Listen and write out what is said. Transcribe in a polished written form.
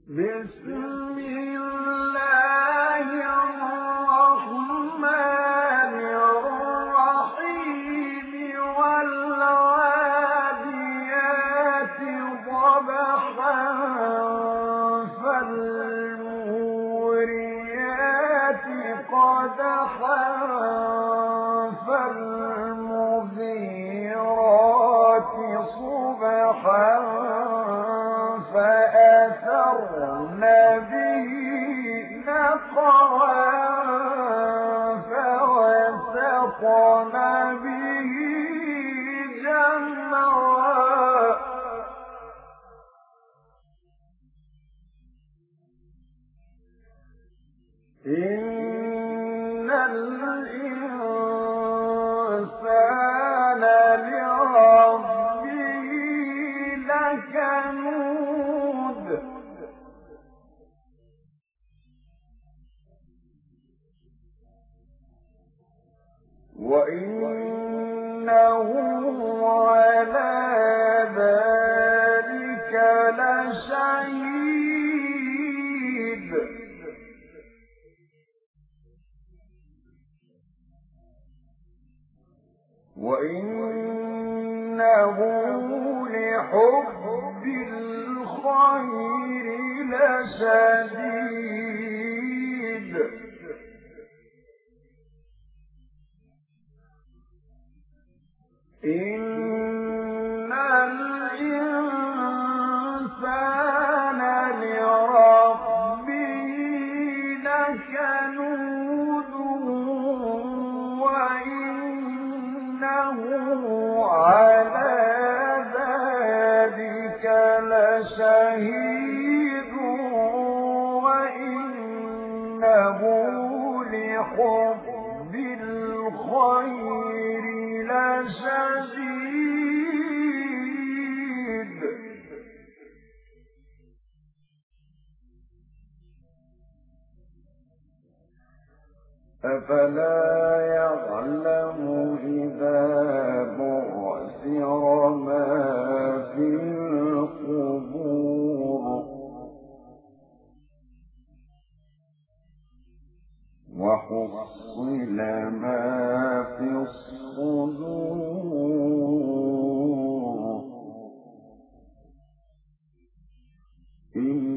بسم الله الرحمن الرحيم والعاديات ضبحا فالموريات قدحا فالمغيرات صبحا فأثرن به نقعا فوسطن به جمعا إن الإنسان لربه لكنود وإنه على ذلك لشهيد وإنه لحب الخير لشديد إن الإنسان لربه لكنود وإنه على ذلك لشهيد وإنه لحب الخير لشديد أفلا يعلم إذا بعثر ما في القبور وحصل ما في الصدور إن